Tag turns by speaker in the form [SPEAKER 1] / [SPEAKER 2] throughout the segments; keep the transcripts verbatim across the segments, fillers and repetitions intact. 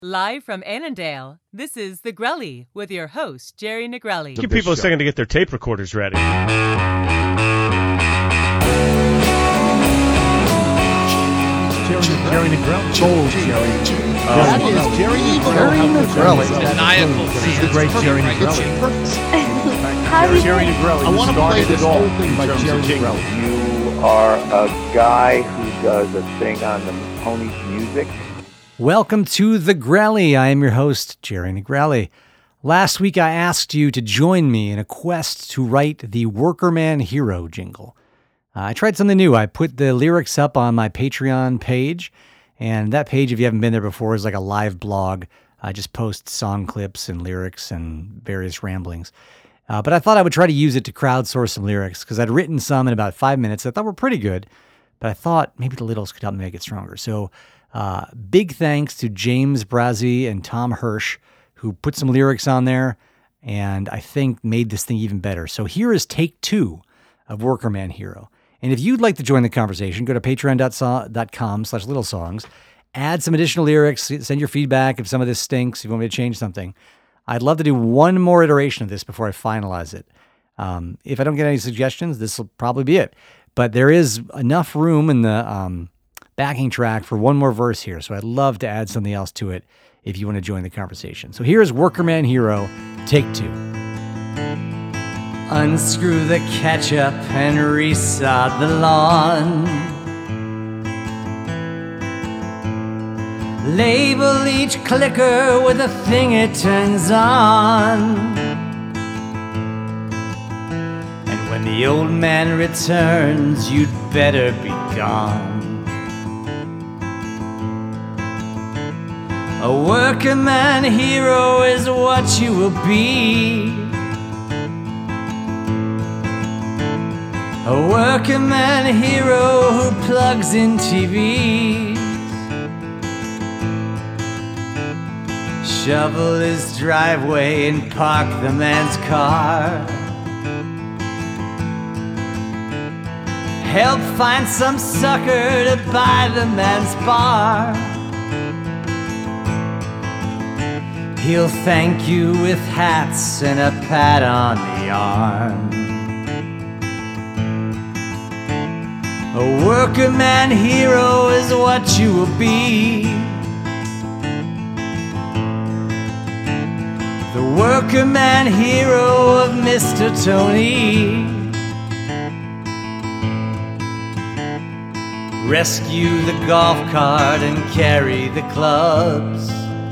[SPEAKER 1] Live from Annandale, this is The Grelly with your host, Jerry Negrelli.
[SPEAKER 2] Give people a second to get their tape recorders ready.
[SPEAKER 3] Jerry, Jerry Negrelli.
[SPEAKER 4] Soul Jerry.
[SPEAKER 3] Oh.
[SPEAKER 4] That is Jerry Negrelli.
[SPEAKER 3] Negrelli.
[SPEAKER 4] This is the great Jerry Negrelli.
[SPEAKER 5] How do you
[SPEAKER 4] Jerry Negrelli.
[SPEAKER 3] I want to play this whole thing
[SPEAKER 4] by Jerry Negrelli.
[SPEAKER 6] You are a guy who does a thing on the Pony's Music.
[SPEAKER 7] Welcome to The Grelly. I am your host, Jerry Negrelli. Last week I asked you to join me in a quest to write the Workerman Hero jingle. Uh, I tried something new. I put the lyrics up on my Patreon page, and that page, if you haven't been there before, is like a live blog. I just post song clips and lyrics and various ramblings. Uh, but I thought I would try to use it to crowdsource some lyrics, because I'd written some in about five minutes that I thought were pretty good, but I thought maybe the littles could help me make it stronger. So uh, big thanks to James Brazzi and Tom Hirsch, who put some lyrics on there, and I think made this thing even better. So here is take two of Workerman Hero. And if you'd like to join the conversation, go to patreon.com slash little songs, add some additional lyrics, send your feedback if some of this stinks, if you want me to change something. I'd love to do one more iteration of this before I finalize it. Um, if I don't get any suggestions, this will probably be it. But there is enough room in the um, backing track for one more verse here, so I'd love to add something else to it if you want to join the conversation. So here's Workerman Hero, take two. Unscrew the ketchup and resod the lawn. Label each clicker with a thing it turns on. And when the old man returns, you'd better be gone. A workerman hero is what you will be. A workerman hero who plugs in T Vs. Shovel his driveway and park the man's car. Help find some sucker to buy the man's bar. He'll thank you with hats and a pat on the arm. A workerman hero is what you will be. The workerman hero of Mister Tony. Rescue the golf cart and carry the clubs.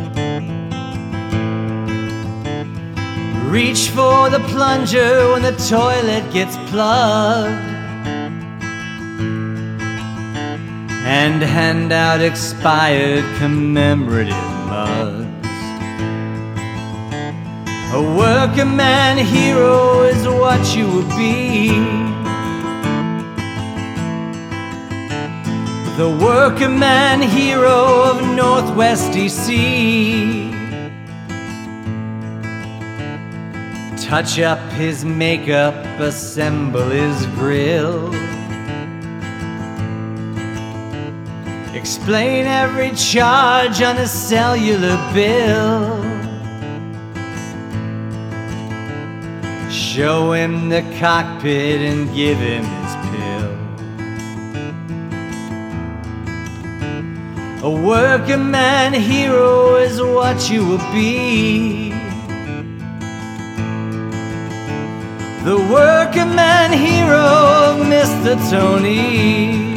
[SPEAKER 7] Reach for the plunger when the toilet gets plugged. And hand out expired commemorative mugs. A workerman hero is what you will be. The workerman hero of Northwest D C. Touch up his makeup, assemble his grill. Explain every charge on a cellular bill. Show him the cockpit and give him his pill. A workerman hero is what you will be. The workerman hero of Mister Tony.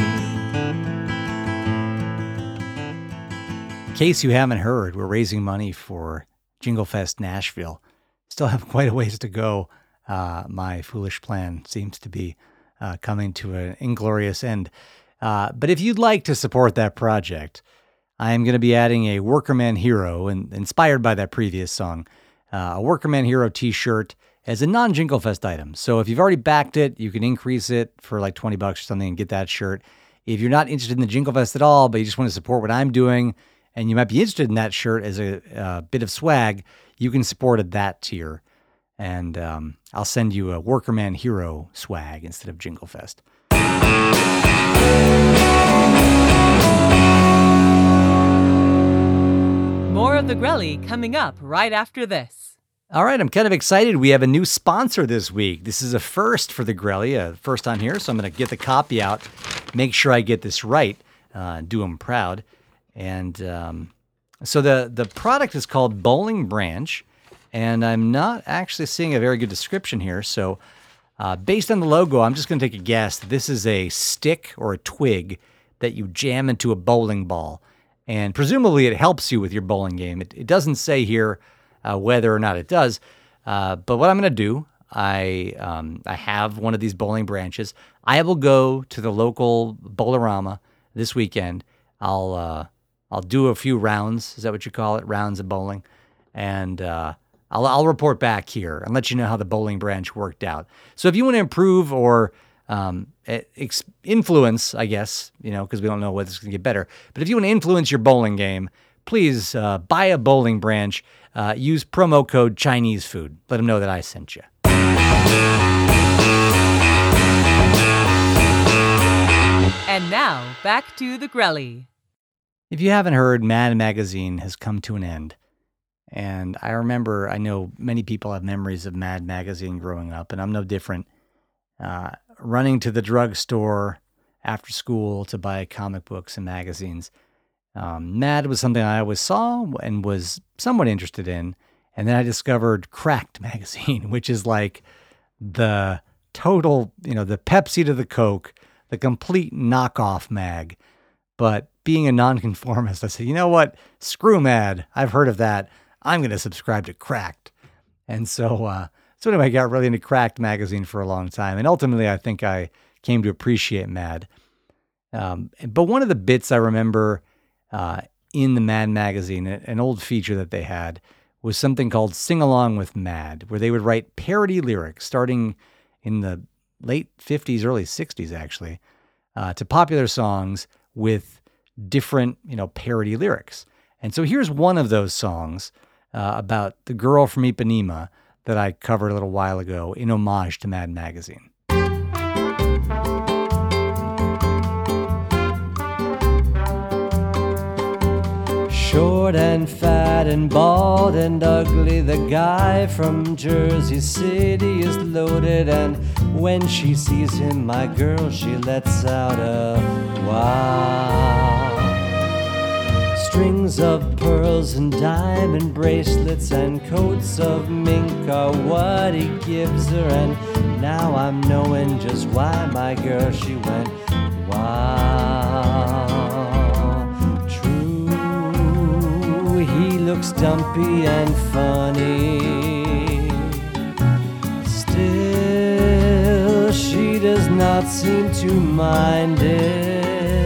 [SPEAKER 7] In case you haven't heard, we're raising money for Jingle Fest Nashville. Still have quite a ways to go. Uh, my foolish plan seems to be uh, coming to an inglorious end. Uh, but if you'd like to support that project, I am going to be adding a Workerman Hero, and inspired by that previous song, uh, a Workerman Hero t-shirt as a non-Jingle Fest item. So if you've already backed it, you can increase it for like twenty bucks or something and get that shirt. If you're not interested in the Jingle Fest at all, but you just want to support what I'm doing, and you might be interested in that shirt as a, a bit of swag, you can support at that tier. And um, I'll send you a Workerman Hero swag instead of Jingle Fest.
[SPEAKER 1] More of the Grelly coming up right after this.
[SPEAKER 7] All right, I'm kind of excited. We have a new sponsor this week. This is a first for the Grelly, a first on here, so I'm going to get the copy out, make sure I get this right, uh, do them proud. And um, so the, the product is called Bowling Branch, and I'm not actually seeing a very good description here, so uh, based on the logo, I'm just going to take a guess that this is a stick or a twig that you jam into a bowling ball, and presumably it helps you with your bowling game. It, it doesn't say here Uh, whether or not it does. Uh, but what I'm going to do, I um, I have one of these bowling branches. I will go to the local Bowlerama this weekend. I'll uh, I'll do a few rounds. Is that what you call it? Rounds of bowling, and uh, I'll I'll report back here and let you know how the bowling branch worked out. So if you want to improve or um, ex- influence, I guess, you know, because we don't know whether it's going to get better. But if you want to influence your bowling game, please uh, buy a bowling branch. Uh, use promo code Chinese Food. Let them know that I sent you.
[SPEAKER 1] And now, back to the Grelly.
[SPEAKER 7] If you haven't heard, Mad Magazine has come to an end. And I remember, I know many people have memories of Mad Magazine growing up, and I'm no different. Uh, running to the drugstore after school to buy comic books and magazines. Um, Mad was something I always saw and was somewhat interested in. And then I discovered Cracked magazine, which is like the total, you know, the Pepsi to the Coke, the complete knockoff mag. But being a nonconformist, I said, you know what? Screw Mad. I've heard of that. I'm going to subscribe to Cracked. And so, uh, so anyway, I got really into Cracked magazine for a long time. And ultimately, I think I came to appreciate Mad. Um, but one of the bits I remember Uh, in the Mad magazine, an old feature that they had was something called Sing Along with Mad, where they would write parody lyrics starting in the late fifties, early sixties, actually, uh, to popular songs with different, you know, parody lyrics. And so here's one of those songs uh, about the girl from Ipanema that I covered a little while ago in homage to Mad magazine. Short and fat and bald and ugly, the guy from Jersey City is loaded, and when she sees him, my girl, she lets out a wow. Strings of pearls and diamond bracelets and coats of mink are what he gives her, and now I'm knowing just why my girl, she went wow. He looks dumpy and funny. Still, she does not seem to mind it.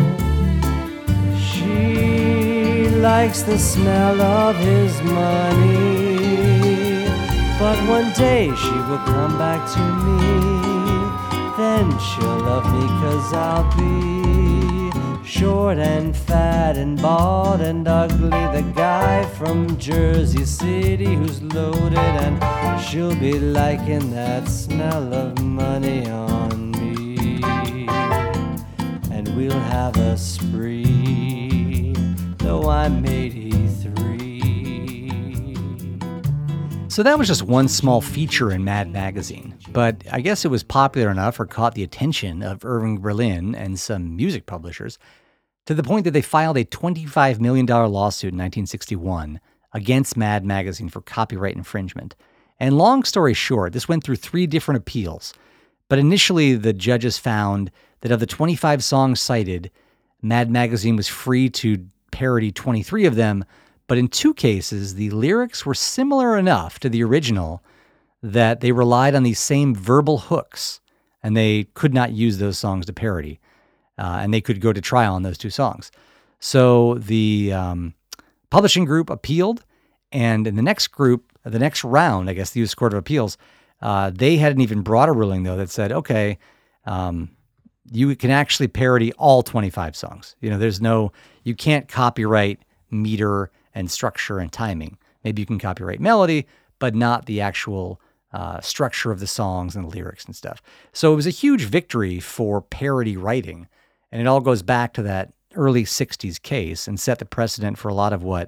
[SPEAKER 7] She likes the smell of his money. But one day she will come back to me. Then she'll love me 'cause I'll be short and fat and bald and ugly, the guy from Jersey City who's loaded, and she'll be liking that smell of money on me. And we'll have a spree, though I'm eighty-three. So that was just one small feature in Mad Magazine, but I guess it was popular enough or caught the attention of Irving Berlin and some music publishers to the point that they filed a twenty-five million dollars lawsuit in nineteen sixty-one against Mad Magazine for copyright infringement. And long story short, this went through three different appeals. But initially, the judges found that of the twenty-five songs cited, Mad Magazine was free to parody twenty-three of them, but in two cases, the lyrics were similar enough to the original that they relied on these same verbal hooks, and they could not use those songs to parody. Uh, and they could go to trial on those two songs. So the um, publishing group appealed, and in the next group, the next round, I guess the U S Court of Appeals, uh, they had an even broader ruling, though, that said, okay, um, you can actually parody all twenty-five songs. You know, there's no, you can't copyright meter and structure and timing. Maybe you can copyright melody, but not the actual uh, structure of the songs and the lyrics and stuff. So it was a huge victory for parody writing. And it all goes back to that early sixties case and set the precedent for a lot of what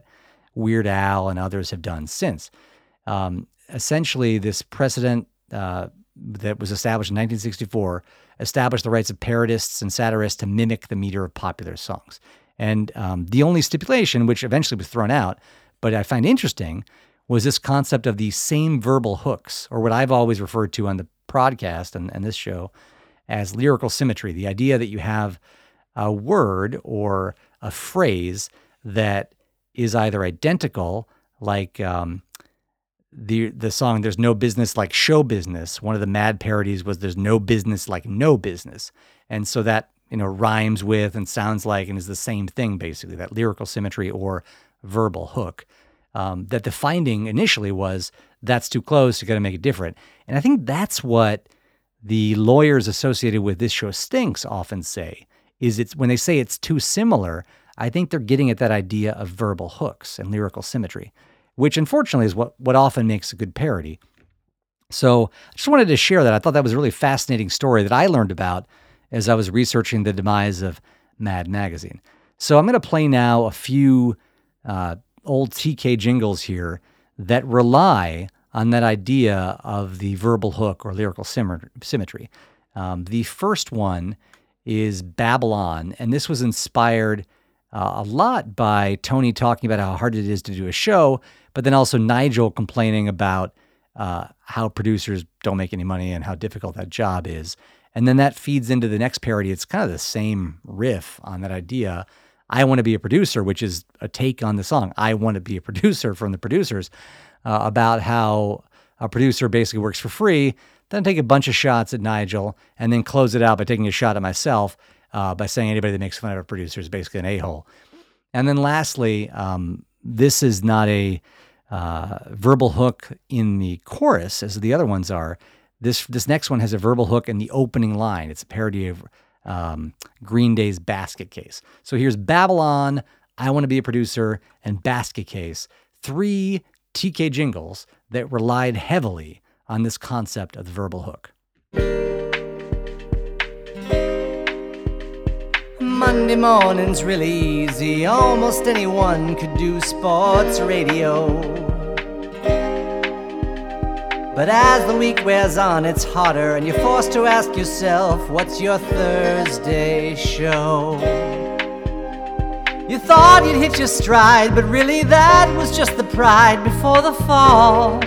[SPEAKER 7] Weird Al and others have done since. Um, essentially, this precedent uh, that was established in nineteen sixty-four established the rights of parodists and satirists to mimic the meter of popular songs. And um, the only stipulation, which eventually was thrown out, but I find interesting, was this concept of the same verbal hooks, or what I've always referred to on the podcast and, and this show as lyrical symmetry. The idea that you have a word or a phrase that is either identical, like um, the the song "There's No Business Like Show Business." One of the Mad parodies was "There's no business like no business," and so that you know rhymes with and sounds like and is the same thing basically. That lyrical symmetry or verbal hook. Um, that the finding initially was that's too close. You got to make it different, and I think that's what the lawyers associated with This Show Stinks often say. Is it's when they say it's too similar, I think they're getting at that idea of verbal hooks and lyrical symmetry, which unfortunately is what, what often makes a good parody. So I just wanted to share that. I thought that was a really fascinating story that I learned about as I was researching the demise of Mad Magazine. So I'm going to play now a few uh, old T K jingles here that rely on that idea of the verbal hook or lyrical symmetry. Um, the first one is Babylon, and this was inspired uh, a lot by Tony talking about how hard it is to do a show, but then also Nigel complaining about uh, how producers don't make any money and how difficult that job is. And then that feeds into the next parody. It's kind of the same riff on that idea. I Want to Be a Producer, which is a take on the song I Want to Be a Producer from the producers, uh, about how a producer basically works for free, then take a bunch of shots at Nigel, and then close it out by taking a shot at myself uh, by saying anybody that makes fun of a producer is basically an a-hole. And then lastly, um, this is not a uh, verbal hook in the chorus as the other ones are. This this next one has a verbal hook in the opening line. It's a parody of um, Green Day's Basket Case. So here's Babylon, I Want to Be a Producer, and Basket Case. Three T K jingles that relied heavily on this concept of the verbal hook.
[SPEAKER 8] Monday morning's really easy. Almost anyone could do sports radio. But as the week wears on, it's harder, and you're forced to ask yourself, what's your Thursday show? You thought you'd hit your stride, but really that was just the pride before the fall.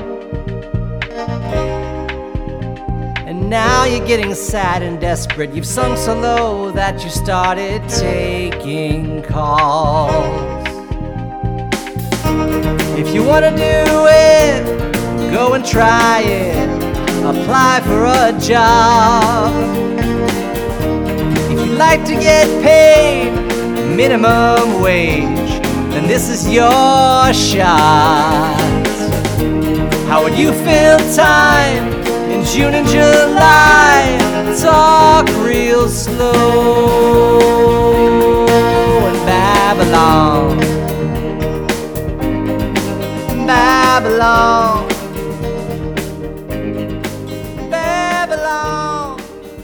[SPEAKER 8] And now you're getting sad and desperate. You've sunk so low that you started taking calls. If you want to do it, go and try it. Apply for a job. If you'd like to get paid minimum wage, then this is your shot. How would you fill time in June and July? Talk real slow in Babylon, Babylon, Babylon.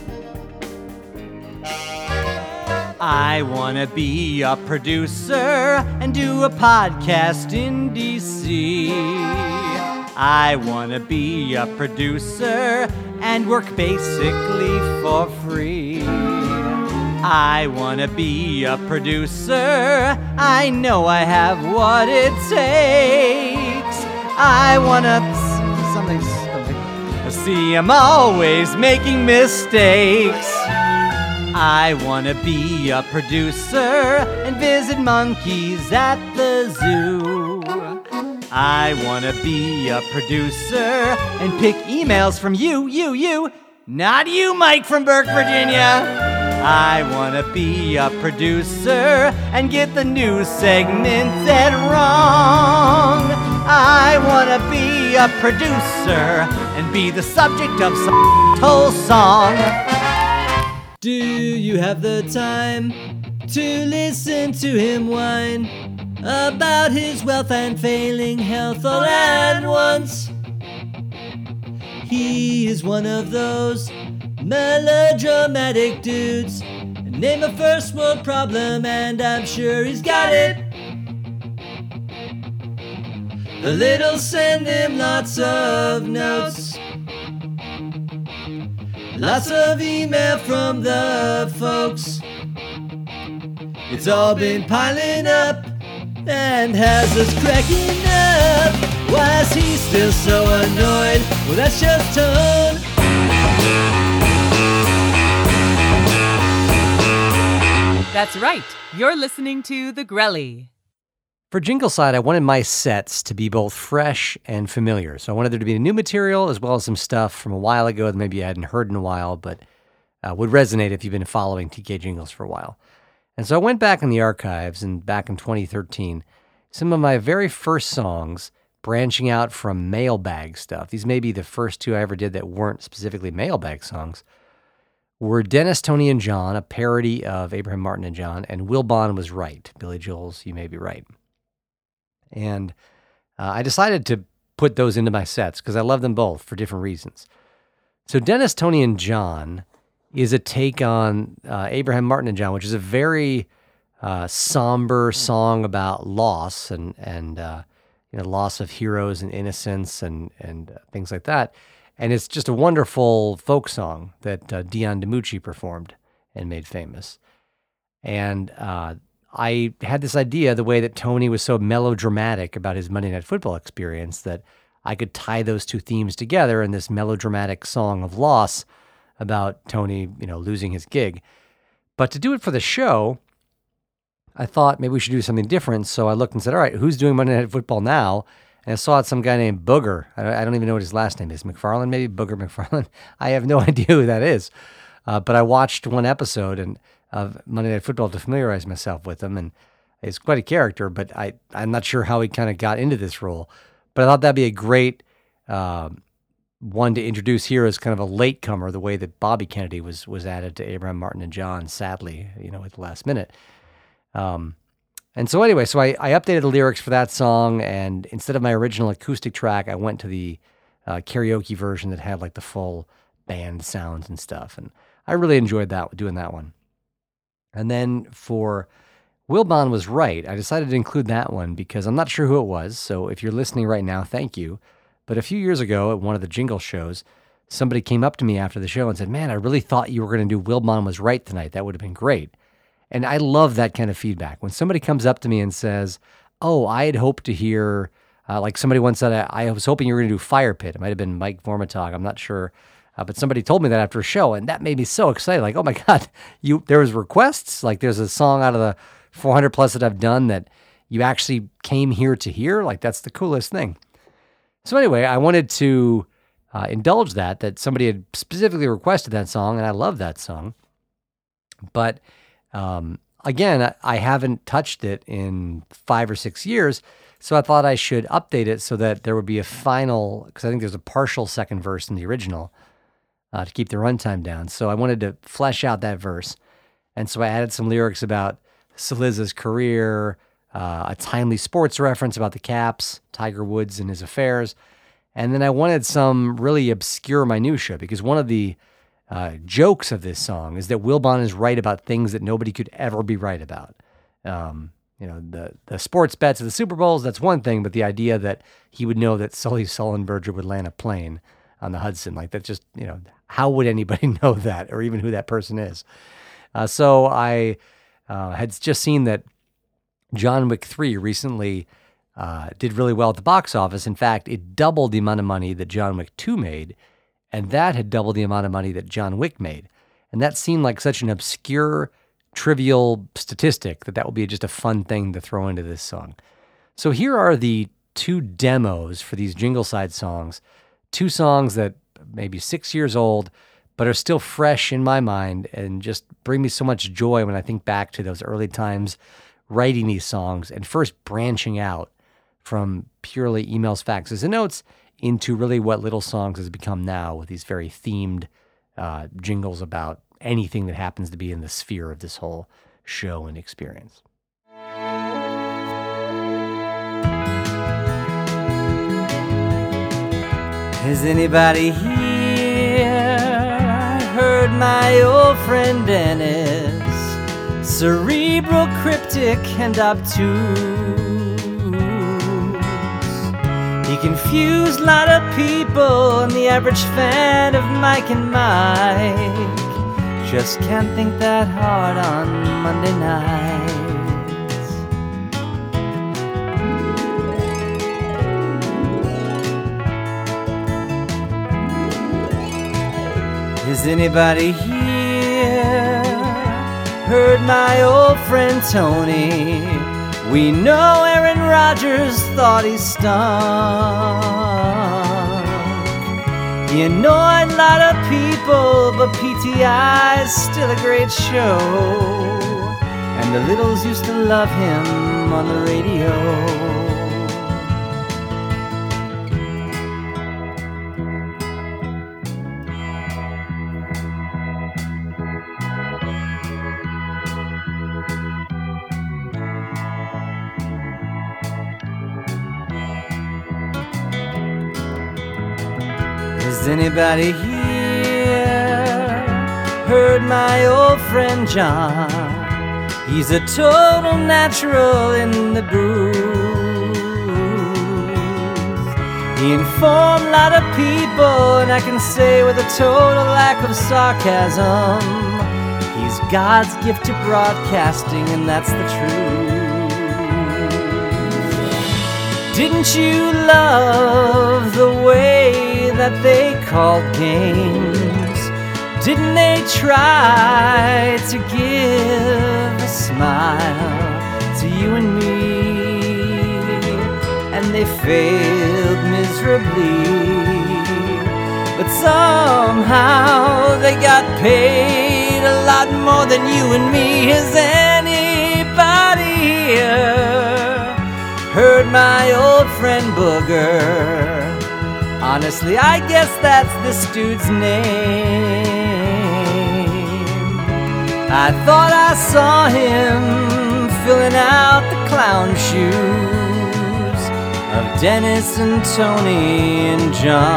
[SPEAKER 8] I wanna be a producer and do a podcast in D C. I wanna be a producer and work basically for free. I wanna be a producer, I know I have what it takes. I wanna something, something. See, I'm always making mistakes. I wanna be a producer and visit monkeys at the zoo. I wanna be a producer and pick emails from you, you, you, not you, Mike from Burke, Virginia. I wanna be a producer and get the news segment dead wrong. I wanna be a producer and be the subject of some whole song. Do you have the time to listen to him whine about his wealth and failing health all at once? He is one of those melodramatic dudes. Name a first world problem and I'm sure he's got it. The little send him lots of notes. Lots of email from the folks. It's all been piling up and has us cracking up. Why is he still so annoyed? Well, that's just Tone.
[SPEAKER 1] That's right. You're listening to The Grelly.
[SPEAKER 7] For Jingleside, I wanted my sets to be both fresh and familiar. So I wanted there to be new material as well as some stuff from a while ago that maybe I hadn't heard in a while, but uh, would resonate if you've been following T K Jingles for a while. And so I went back in the archives, and back in twenty thirteen, some of my very first songs branching out from mailbag stuff. These may be the first two I ever did that weren't specifically mailbag songs. Were Dennis, Tony, and John, a parody of Abraham Martin and John, and Wilbon Was Right, Billy Joel's You May Be Right. And uh, I decided to put those into my sets because I love them both for different reasons. So Dennis, Tony, and John is a take on uh, Abraham Martin and John, which is a very uh, somber song about loss and and uh, you know loss of heroes and innocence and and uh, things like that. And it's just a wonderful folk song that uh, Dion DiMucci performed and made famous. And uh, I had this idea, the way that Tony was so melodramatic about his Monday Night Football experience, that I could tie those two themes together in this melodramatic song of loss about Tony, you know, losing his gig. But to do it for the show, I thought maybe we should do something different. So I looked and said, all right, who's doing Monday Night Football now? And I saw it, some guy named Booger. I don't even know what his last name is. McFarlane, maybe? Booger McFarlane? I have no idea who that is. Uh, but I watched one episode and of Monday Night Football to familiarize myself with him. And he's quite a character, but I, I'm not sure how he kind of got into this role. But I thought that'd be a great uh, one to introduce here as kind of a latecomer, the way that Bobby Kennedy was was added to Abraham Martin and John, sadly, you know, at the last minute. Um, and so anyway, so I, I updated the lyrics for that song, and instead of my original acoustic track, I went to the uh, karaoke version that had like the full band sounds and stuff. And I really enjoyed that, doing that one. And then for Wilbon Was Right, I decided to include that one because I'm not sure who it was. So if you're listening right now, thank you. But a few years ago at one of the Jingle shows, somebody came up to me after the show and said, man, I really thought you were going to do Wilbon Was Right tonight. That would have been great. And I love that kind of feedback. When somebody comes up to me and says, oh, I had hoped to hear, uh, like somebody once said, I, I was hoping you were going to do Fire Pit. It might have been Mike Vormatog. I'm not sure. Uh, but somebody told me that after a show, and that made me so excited. Like, oh my God, you there was requests? Like there's a song out of the four hundred plus that I've done that you actually came here to hear? Like that's the coolest thing. So anyway, I wanted to uh, indulge that, that somebody had specifically requested that song, and I love that song. But um, again, I, I haven't touched it in five or six years, so I thought I should update it so that there would be a final, because I think there's a partial second verse in the original uh, to keep the runtime down. So I wanted to flesh out that verse. And so I added some lyrics about Saliza's career, uh, a timely sports reference about the Caps, Tiger Woods and his affairs. And then I wanted some really obscure minutia, because one of the uh, jokes of this song is that Wilbon is right about things that nobody could ever be right about. Um, you know, the, the sports bets of the Super Bowls, that's one thing, but the idea that he would know that Sully Sullenberger would land a plane on the Hudson, like that's just, you know, how would anybody know that, or even who that person is? Uh, so I uh, had just seen that John Wick three recently uh, did really well at the box office. In fact, it doubled the amount of money that John Wick two made, and that had doubled the amount of money that John Wick made. And that seemed like such an obscure, trivial statistic that that would be just a fun thing to throw into this song. So here are the two demos for these Jingleside songs, two songs that may be six years old, but are still fresh in my mind and just bring me so much joy when I think back to those early times writing these songs and first branching out from purely emails, faxes, and notes into really what Little Songs has become now, with these very themed uh, jingles about anything that happens to be in the sphere of this whole show and experience.
[SPEAKER 8] Is anybody here? I heard my old friend Dennis, cerebral, cryptic, and obtuse. confused a lot of people, and the average fan of Mike and Mike just can't think that hard on Monday nights. Is anybody here heard my old friend Tony? We know Aaron Rodgers thought he stunk. He annoyed a lot of people, but P T I is still a great show. And the Littles used to love him on the radio. Has anybody here heard my old friend John? He's a total natural in the booth. He informed a lot of people, and I can say with a total lack of sarcasm, he's God's gift to broadcasting, and that's the truth. Didn't you love the way that they called games? Didn't they try to give a smile to you and me? And they failed miserably, but somehow they got paid a lot more than you and me. Is anybody here heard my old friend Booger? Honestly, I guess that's this dude's name. I thought I saw him filling out the clown shoes of Dennis and Tony and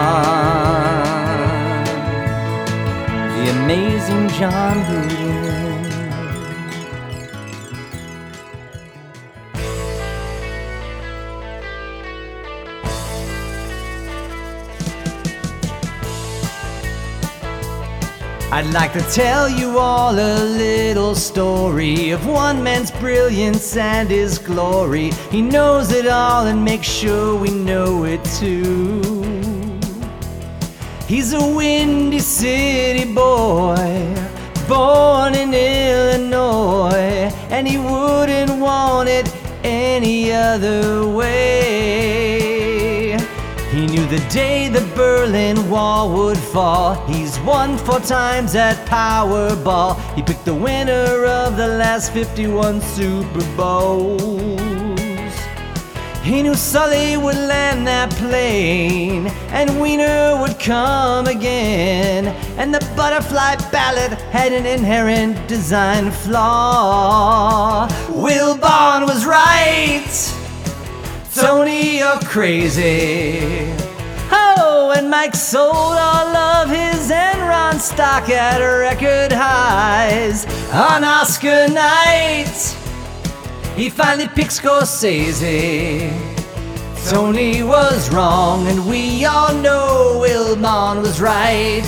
[SPEAKER 8] John, the amazing John Gruden. I'd like to tell you all a little story of one man's brilliance and his glory. He knows it all and makes sure we know it too. He's a Windy City boy, born in Illinois, and he wouldn't want it any other way. He knew the day the Berlin Wall would fall. He's won four times at Powerball. He picked the winner of the last fifty-one Super Bowls. He knew Sully would land that plane, and Wiener would come again, and the butterfly ballot had an inherent design flaw. Wilbon was right. Tony, you're crazy. Oh, and Mike sold all of his Enron stock at record highs. On Oscar night, he finally picked Scorsese. Tony was wrong, and we all know Wilbon was right.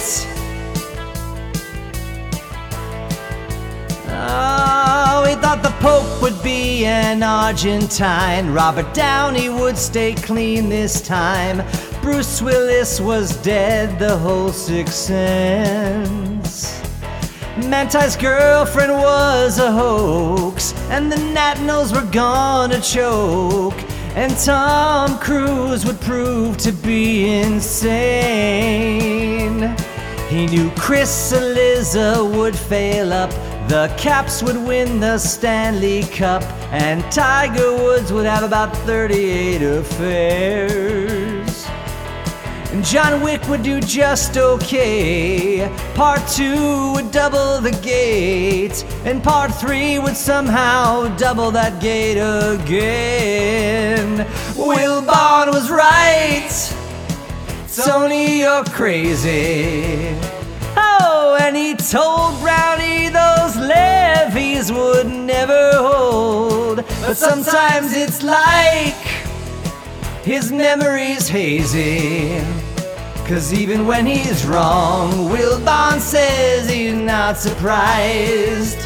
[SPEAKER 8] Oh, he thought the Pope would be an Argentine. Robert Downey would stay clean this time. Bruce Willis was dead, the whole Sixth Sense. Manti's girlfriend was a hoax, and the Nationals were gonna choke. And Tom Cruise would prove to be insane. He knew Chris Eliza would fail up, the Caps would win the Stanley Cup, and Tiger Woods would have about thirty-eight affairs. And John Wick would do just okay. Part two would double the gate, and part three would somehow double that gate again. Wilbon was right. Tony, you're crazy. Oh, and he told Brownie those levees would never hold. But sometimes it's like his memory's hazy. 'Cause even when he's wrong, Will Bond says he's not surprised.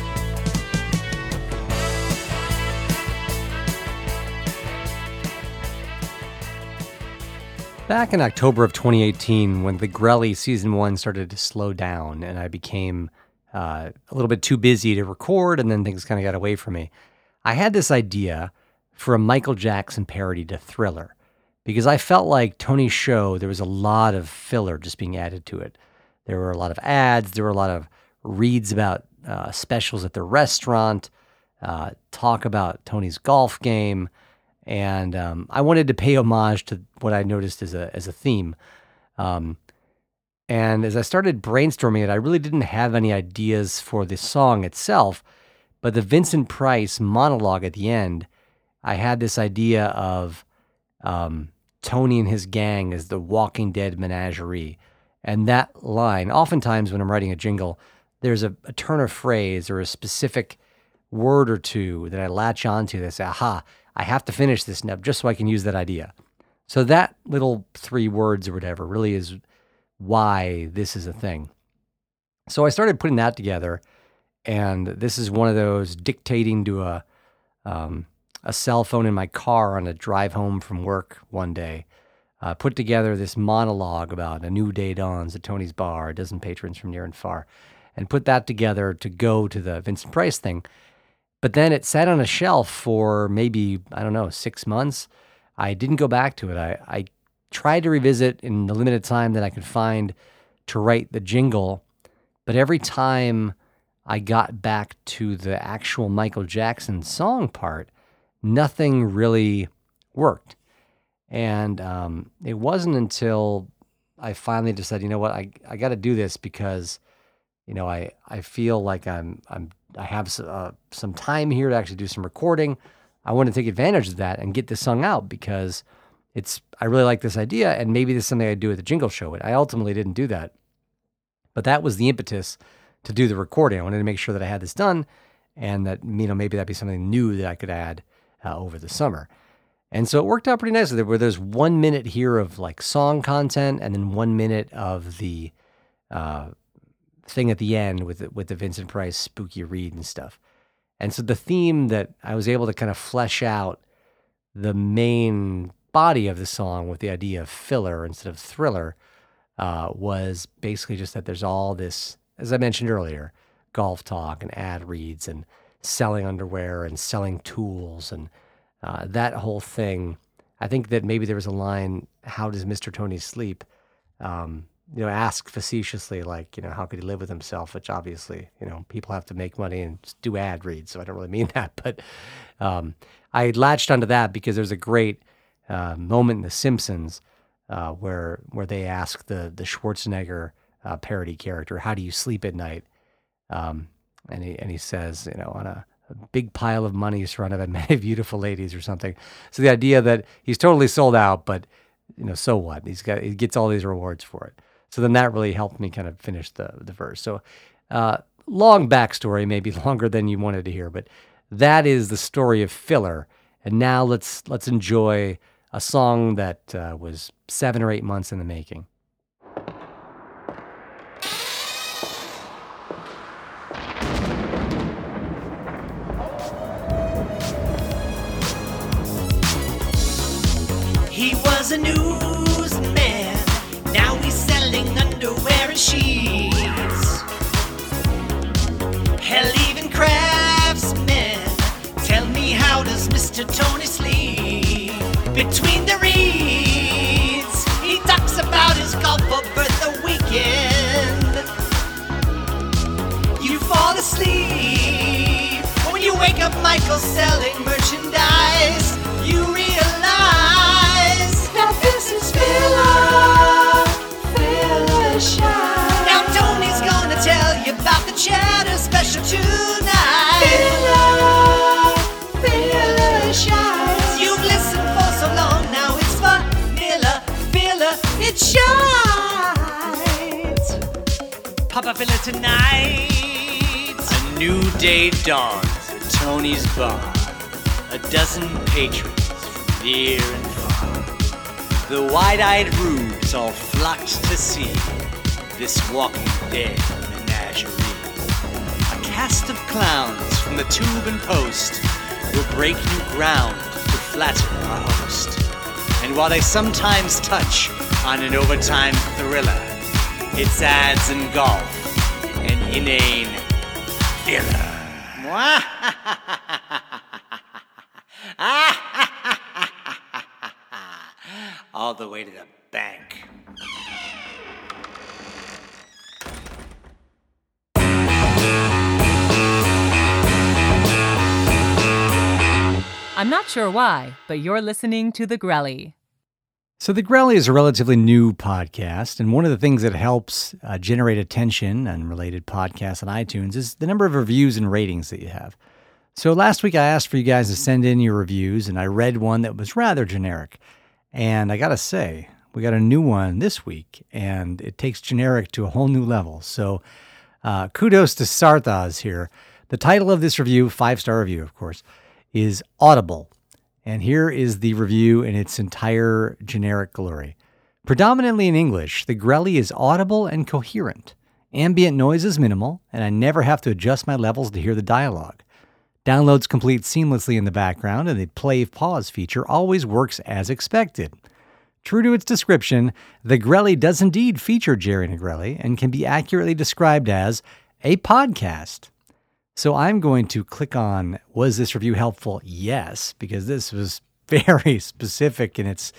[SPEAKER 8] Back in October of twenty eighteen, when the Grelly season one started to slow down and I became uh, a little bit too busy to record and then things kind of got away from me, I had this idea for a Michael Jackson parody to Thriller. Because I felt like Tony's show, there was a lot of filler just being added to it. There were a lot of ads. There were a lot of reads about uh, specials at the restaurant, uh, talk about Tony's golf game. And um, I wanted to pay homage to what I noticed as a as a theme. Um, and as I started brainstorming it, I really didn't have any ideas for the song itself. But the Vincent Price monologue at the end, I had this idea of um, Tony and his gang as the Walking Dead menagerie. And that line, oftentimes when I'm writing a jingle, there's a, a turn of phrase or a specific word or two that I latch onto that say, aha, I have to finish this now just so I can use that idea. So that little three words or whatever really is why this is a thing. So I started putting that together, and this is one of those dictating to a um, a cell phone in my car on a drive home from work one day. Uh, put together this monologue about a new day dawns at Tony's bar, a dozen patrons from near and far, and put that together to go to the Vincent Price thing. But then it sat on a shelf for maybe, I don't know, six months. I didn't go back to it. I, I tried to revisit in the limited time that I could find to write the jingle, but every time I got back to the actual Michael Jackson song part, nothing really worked. And um, it wasn't until I finally decided, you know what, I I got to do this because, you know, I, I feel like I'm I'm I have uh, some time here to actually do some recording. I want to take advantage of that and get this song out because it's I really like this idea, and maybe this is something I'd do at the jingle show. I ultimately didn't do that, but that was the impetus to do the recording. I wanted to make sure that I had this done, and that, you know, maybe that'd be something new that I could add uh, over the summer. And so it worked out pretty nicely. Where there's one minute here of like song content, and then one minute of the uh, thing at the end with the, with the Vincent Price spooky read and stuff. And so the theme that I was able to kind of flesh out the main body of the song with the idea of filler instead of thriller uh, was basically just that there's all this, as I mentioned earlier, golf talk and ad reads and selling underwear and selling tools and uh, that whole thing. I think that maybe there was a line, how does Mister Tony sleep? Um, you know, ask facetiously, like, you know, how could he live with himself? Which obviously, you know, people have to make money and do ad reads, so I don't really mean that. But um, I latched onto that because there's a great uh, moment in The Simpsons uh, where where they ask the the Schwarzenegger uh, parody character, "How do you sleep at night?" Um, and he and he says, you know, on a, a big pile of money surrounded by many beautiful ladies or something. So the idea that he's totally sold out, but you know, so what? He's got he gets all these rewards for it. So then that really helped me kind of finish the the verse. So uh, long backstory, maybe longer than you wanted to hear, but that is the story of Filler. And now let's let's enjoy a song that uh, was seven or eight months in the making.
[SPEAKER 9] He was a newsman, now he's selling underwear and sheets. Hell, even craftsmen tell me, how does Mister Tony sleep? Between the reeds, he talks about his golf over the weekend. You fall asleep when you wake up, Michael's selling merchandise. You realize that this is Filler, Filler Shine. Now Tony's gonna tell you about the Cheddar Special tonight. Filler, Filler Shines. You've listened for so long, now it's vanilla, Filler, it shines. Papa Filler tonight. A new day dawns at Tony's bar. A dozen patrons from near and far. The wide-eyed rubes all flocked to see this Walking Dead menagerie. A cast of clowns from the tube and post will break new ground to flatter our host. And while they sometimes touch on an overtime thriller, it's ads and golf and inane filler. All the way to the bank.
[SPEAKER 1] I'm not sure why, but you're listening to The Grelly.
[SPEAKER 7] So The Grelly is a relatively new podcast, and one of the things that helps uh, generate attention on related podcasts on iTunes is the number of reviews and ratings that you have. So last week I asked for you guys to send in your reviews, and I read one that was rather generic. And I gotta say, we got a new one this week, and it takes generic to a whole new level. So uh, kudos to Sarthas here. The title of this review, five-star review, of course, is Audible. And here is the review in its entire generic glory. Predominantly in English, The Grelly is audible and coherent. Ambient noise is minimal, and I never have to adjust my levels to hear the dialogue. Downloads complete seamlessly in the background, and the play pause feature always works as expected. True to its description, The Grelly does indeed feature Jerry Negrelli and can be accurately described as a podcast. So I'm going to click on, was this review helpful? Yes, because this was very specific in its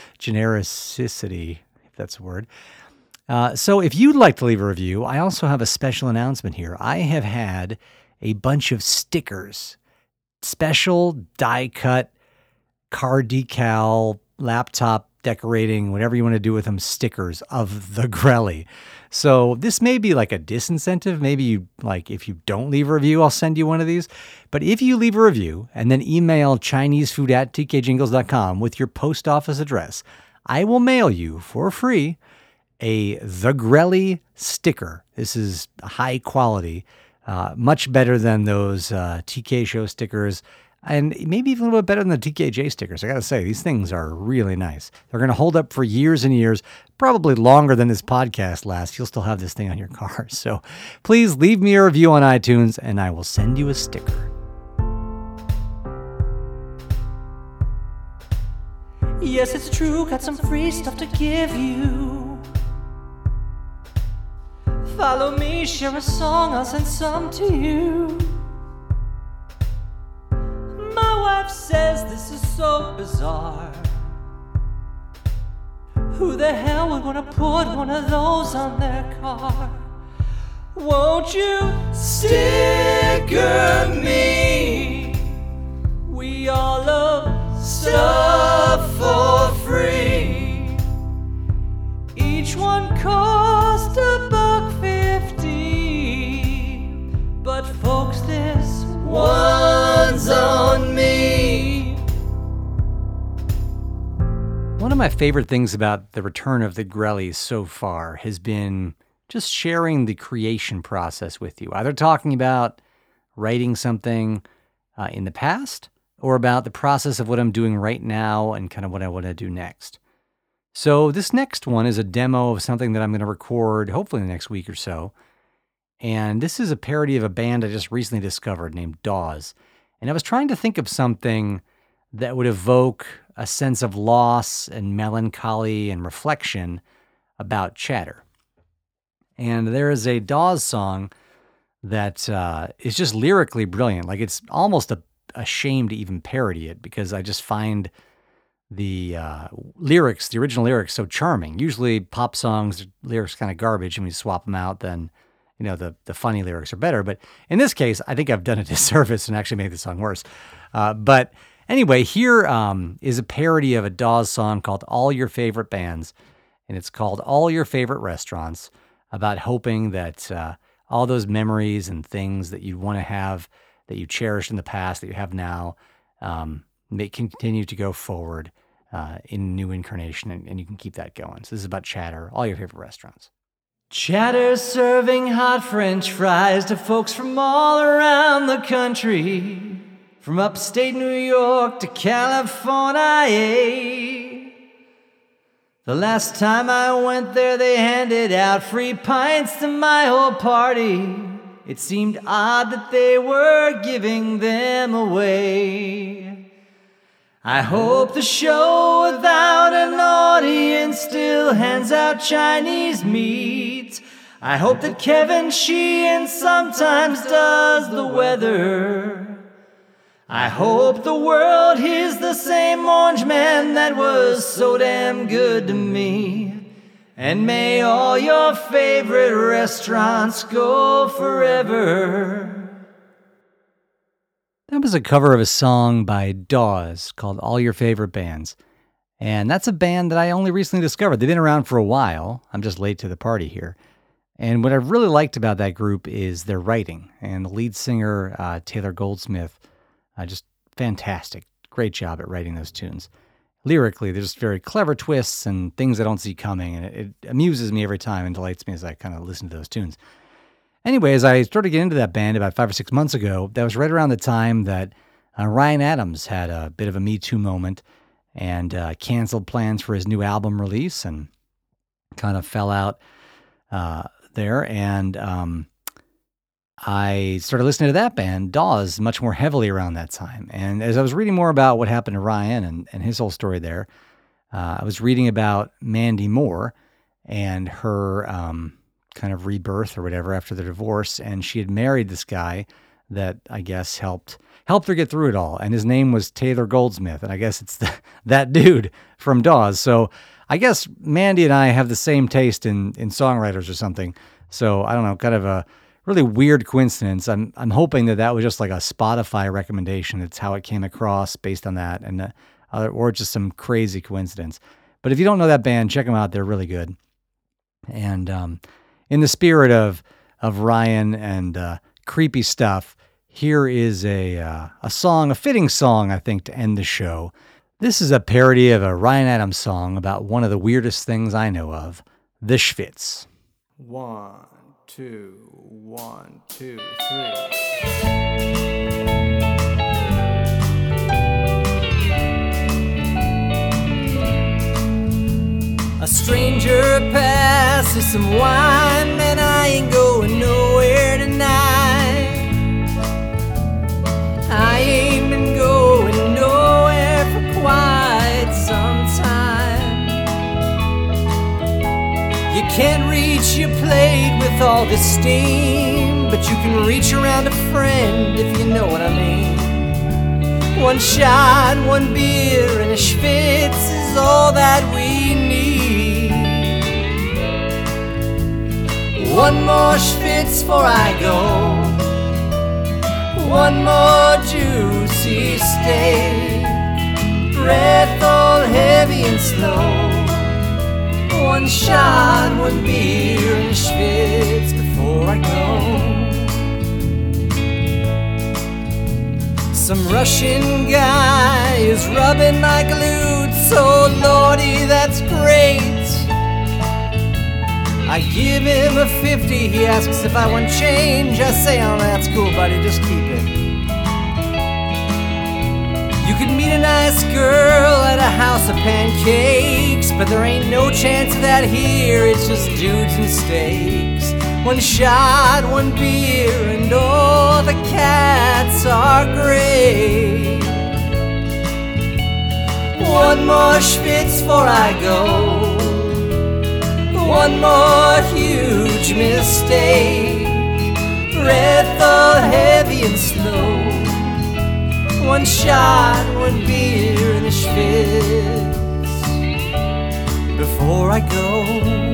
[SPEAKER 7] genericity, if that's a word. Uh, so if you'd like to leave a review, I also have a special announcement here. I have had a bunch of stickers, special die-cut, car decal, laptop decorating, whatever you want to do with them, stickers of The Grelly. So this may be like a disincentive. Maybe you, like, if you don't leave a review, I'll send you one of these. But if you leave a review and then email chinesefood at t k jingles dot com with your post office address, I will mail you for free a The Grelly sticker. This is high quality, uh, much better than those uh, T K Show stickers, and maybe even a little bit better than the T K J stickers. I got to say, these things are really nice. They're going to hold up for years and years, probably longer than this podcast lasts. You'll still have this thing on your car. So please leave me a review on iTunes, and I will send you a sticker.
[SPEAKER 9] Yes, it's true, got some free stuff to give you. Follow me, share a song, I'll send some to you. My wife says this is so bizarre. Who the hell would want to put one of those on their car? Won't you sticker me? We all love stuff for free. Each one cost a buck fifty. But folks, this one's on me.
[SPEAKER 7] One of my favorite things about the return of the Grellys so far has been just sharing the creation process with you, either talking about writing something uh, in the past or about the process of what I'm doing right now and kind of what I want to do next. So this next one is a demo of something that I'm going to record hopefully in the next week or so. And this is a parody of a band I just recently discovered named Dawes. And I was trying to think of something that would evoke a sense of loss and melancholy and reflection about chatter. And there is a Dawes song that uh, is just lyrically brilliant. Like, it's almost a, a shame to even parody it because I just find the uh, lyrics, the original lyrics, so charming. Usually pop songs, lyrics kind of garbage, and we swap them out, then you know, the, the funny lyrics are better. But in this case, I think I've done a disservice and actually made the song worse. Uh, but anyway, here um, is a parody of a Dawes song called All Your Favorite Bands. And it's called All Your Favorite Restaurants, about hoping that uh, all those memories and things that you want to have, that you cherished in the past, that you have now, um, may continue to go forward uh, in new incarnation, and, and you can keep that going. So this is about chatter, all your favorite restaurants.
[SPEAKER 9] Chatter serving hot French fries to folks from all around the country, from upstate New York to California.
[SPEAKER 8] The last time I went there, they handed out free pints to my whole party. It seemed odd that they were giving them away. I hope the show without an audience still hands out Chinese meat. I hope that Kevin Sheehan sometimes does the weather. I hope the world hears the same Orange Man that was so damn good to me. And may all your favorite restaurants go forever.
[SPEAKER 7] That was a cover of a song by Dawes called All Your Favorite Bands. And that's a band that I only recently discovered. They've been around for a while. I'm just late to the party here. And what I've really liked about that group is their writing. And the lead singer, uh, Taylor Goldsmith, uh, just fantastic. Great job at writing those tunes. Lyrically, there's very clever twists and things I don't see coming. And it, it amuses me every time and delights me as I kind of listen to those tunes. Anyway, as I started getting into that band about five or six months ago, that was right around the time that uh, Ryan Adams had a bit of a Me Too moment and uh, canceled plans for his new album release and kind of fell out uh, there. And um, I started listening to that band, Dawes, much more heavily around that time. And as I was reading more about what happened to Ryan and, and his whole story there, uh, I was reading about Mandy Moore and her um, kind of rebirth or whatever after the divorce. And she had married this guy that I guess helped helped her get through it all. And his name was Taylor Goldsmith. And I guess it's the, that dude from Dawes. So I guess Mandy and I have the same taste in, in songwriters or something. So I don't know, kind of a really weird coincidence. I'm I'm hoping that that was just like a Spotify recommendation. That's how it came across based on that, and uh, or just some crazy coincidence. But if you don't know that band, check them out. They're really good. And um, in the spirit of of Ryan and uh, creepy stuff, here is a uh, a song, a fitting song, I think, to end the show. This is a parody of a Ryan Adams song about one of the weirdest things I know of, the Schwitz.
[SPEAKER 8] One, two, one, two, three. A stranger passes some wine, man, I ain't going nowhere tonight. I ain't been going nowhere for quite some time. You can't reach your plate with all this steam, but you can reach around a friend if you know what I mean. One shot, one beer, and a Schwitz is all that we need. One more Schwitz before I go, one more juicy steak, breath all heavy and slow. One shot, one beer, and a Schwitz before I go. Some Russian guy is rubbing my glutes, so lordy, that's great. I give him a fifty, he asks if I want change. I say, oh, that's cool, buddy, just keep it. You can meet a nice girl at a house of pancakes, but there ain't no chance of that here, it's just dudes and steaks. One shot, one beer, and all the cats are great. One more Schwitz before I go, one more huge mistake, breath all heavy and slow. One shot, one beer, and a Schwitz before I go.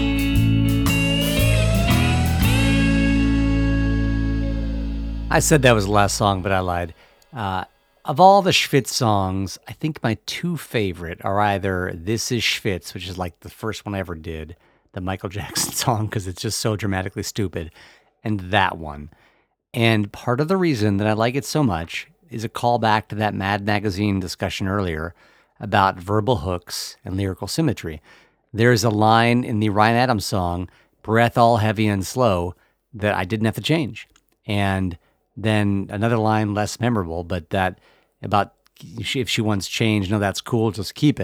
[SPEAKER 7] I said that was the last song, but I lied. Uh, of all the Schwitz songs, I think my two favorite are either This Is Schwitz, which is like the first one I ever did, the Michael Jackson song, because it's just so dramatically stupid, and that one. And part of the reason that I like it so much is a callback to that Mad Magazine discussion earlier about verbal hooks and lyrical symmetry. There's a line in the Ryan Adams song, breath all heavy and slow, that I didn't have to change. And then another line less memorable, but that about if she wants change, no, that's cool, just keep it.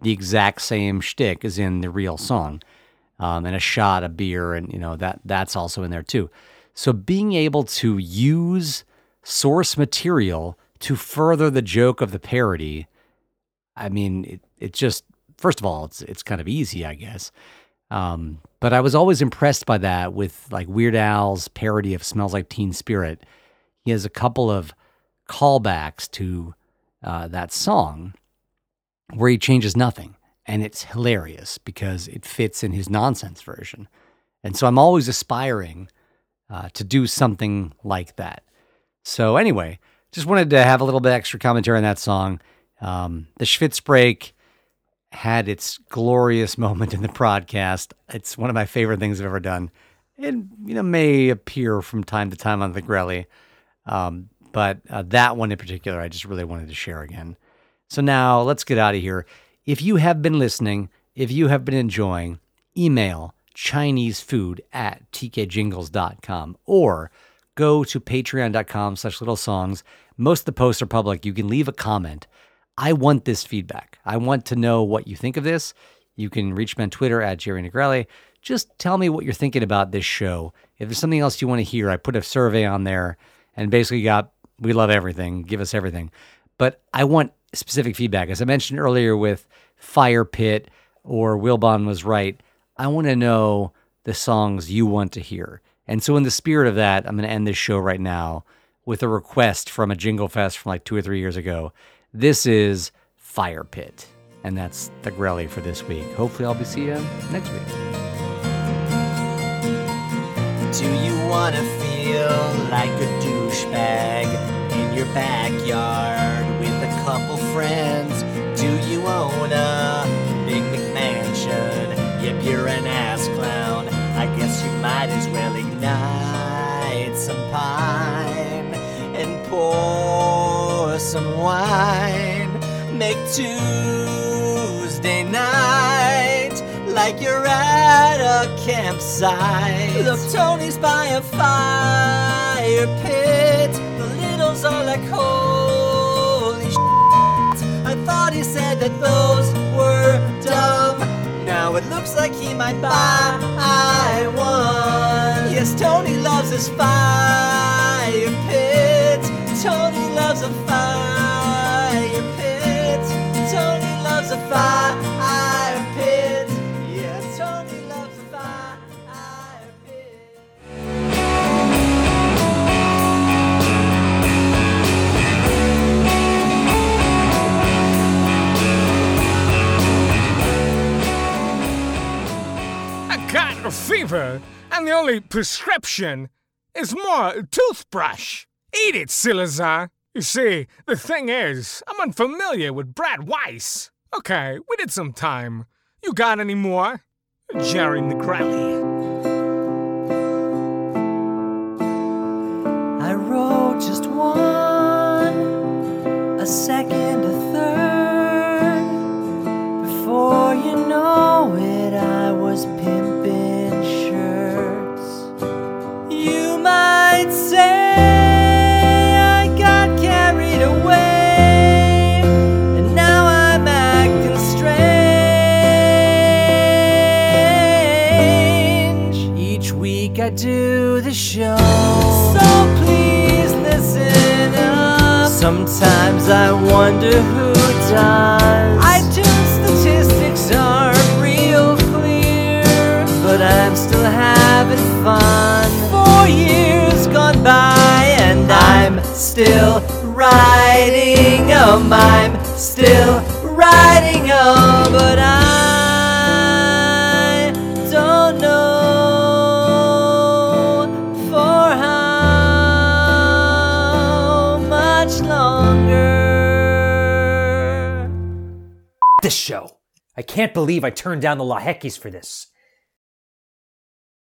[SPEAKER 7] the exact same shtick as in the real song. Um, and a shot of beer, and you know that that's also in there too. So being able to use source material to further the joke of the parody, I mean, it, it just, first of all, it's it's kind of easy, I guess. Um, but I was always impressed by that with like Weird Al's parody of Smells Like Teen Spirit. He has a couple of callbacks to uh, that song where he changes nothing. And it's hilarious because it fits in his nonsense version. And so I'm always aspiring uh, to do something like that. So anyway, just wanted to have a little bit extra commentary on that song. Um, the Schwitz break had its glorious moment in the podcast. It's one of my favorite things I've ever done. It you know may appear from time to time on the Grelly. Um, but uh, that one in particular, I just really wanted to share again. So now let's get out of here. If you have been listening, if you have been enjoying, email chinesefood at t k jingles dot com or go to patreon.com slash little songs. Most of the posts are public. You can leave a comment. I want this feedback. I want to know what you think of this. You can reach me on Twitter at Jerry Negrelli. Just tell me what you're thinking about this show. If there's something else you want to hear, I put a survey on there and basically got, we love everything. Give us everything. But I want specific feedback. As I mentioned earlier with Fire Pit or Wilbon Was Right, I want to know the songs you want to hear. And so in the spirit of that, I'm going to end this show right now with a request from a Jingle Fest from like two or three years ago. This is Fire Pit. And that's the Grelly for this week. Hopefully I'll be see you next week.
[SPEAKER 9] Do you want to feel like a douchebag in your backyard with a couple friends? Do you own a big McMansion? Yep, you're an ass clown. I guess you might as well ignite some pine and pour some wine. Make Tuesday night like you're at a campsite. Look, Tony's by a fire pit. The littles are like, holy shit. I thought he said that those were dumb. Now it looks like he might buy one. Yes, Tony loves his fire pit. Tony loves a fire pit. Tony loves a fire pit. Yeah, Tony loves a fire pit.
[SPEAKER 3] I got a fever, and the only prescription is more toothbrush. Eat it, Silazar. You see, the thing is, I'm unfamiliar with Brad Weiss. Okay, we did some time. You got any more? Jerry Negrelli.
[SPEAKER 9] I wrote just one, a second, a third. Before you know it, I was pimping shirts. You might say I got carried away, and now I'm acting strange. Each week I do the show, so please listen up. Sometimes I wonder who does. iTunes statistics aren't real clear, but I'm still having fun. Four years gone by and I'm still writing a mime, still writing a, but I don't know for how much longer.
[SPEAKER 10] This show. I can't believe I turned down the Lahekis for this.